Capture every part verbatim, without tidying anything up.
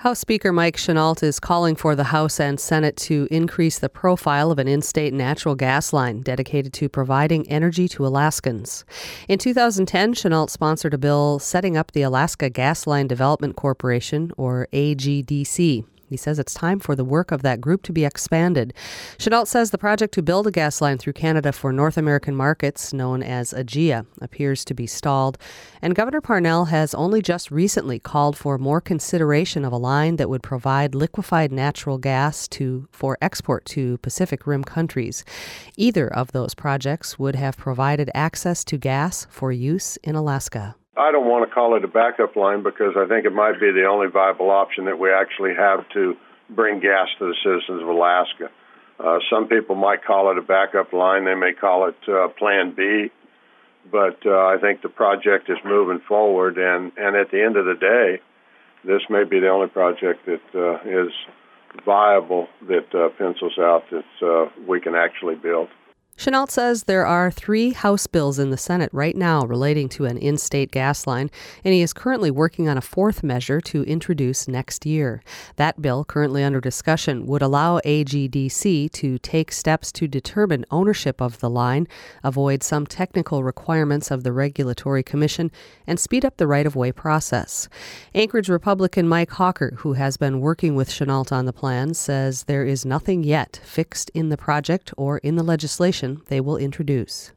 House Speaker Mike Chenault is calling for the House and Senate to increase the profile of an in-state natural gas line dedicated to providing energy to Alaskans. In two thousand ten, Chenault sponsored a bill setting up the Alaska Gas Line Development Corporation, or A G D C. He says it's time for the work of that group to be expanded. Chenault says the project to build a gas line through Canada for North American markets, known as A G I A, appears to be stalled. And Governor Parnell has only just recently called for more consideration of a line that would provide liquefied natural gas to for export to Pacific Rim countries. Either of those projects would have provided access to gas for use in Alaska. I don't want to call it a backup line because I think it might be the only viable option that we actually have to bring gas to the citizens of Alaska. Uh, some people might call it a backup line. They may call it uh, Plan B. But uh, I think the project is moving forward. And, and at the end of the day, this may be the only project that uh, is viable that uh, pencils out that uh, we can actually build. Chenault says there are three House bills in the Senate right now relating to an in-state gas line, and he is currently working on a fourth measure to introduce next year. That bill, currently under discussion, would allow A G D C to take steps to determine ownership of the line, avoid some technical requirements of the Regulatory Commission, and speed up the right-of-way process. Anchorage Republican Mike Hawker, who has been working with Chenault on the plan, says there is nothing yet fixed in the project or in the legislation they will introduce.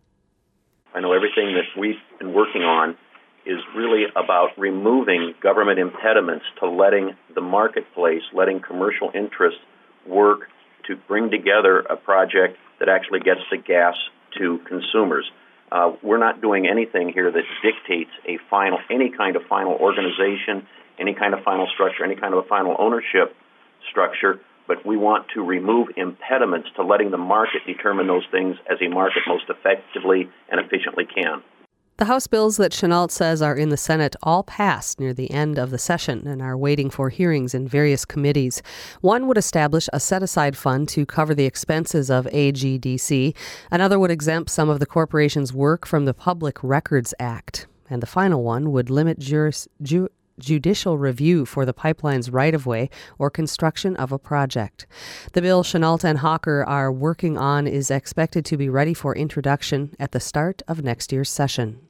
I know everything that we've been working on is really about removing government impediments to letting the marketplace, letting commercial interests work to bring together a project that actually gets the gas to consumers. Uh, we're not doing anything here that dictates a final, any kind of final organization, any kind of final structure, any kind of a final ownership structure. But we want to remove impediments to letting the market determine those things as a market most effectively and efficiently can. The House bills that Chenault says are in the Senate all passed near the end of the session and are waiting for hearings in various committees. One would establish a set-aside fund to cover the expenses of A G D C. Another would exempt some of the corporation's work from the Public Records Act. And the final one would limit juris, ju- judicial review for the pipeline's right-of-way or construction of a project. The bill Chenault and Hawker are working on is expected to be ready for introduction at the start of next year's session.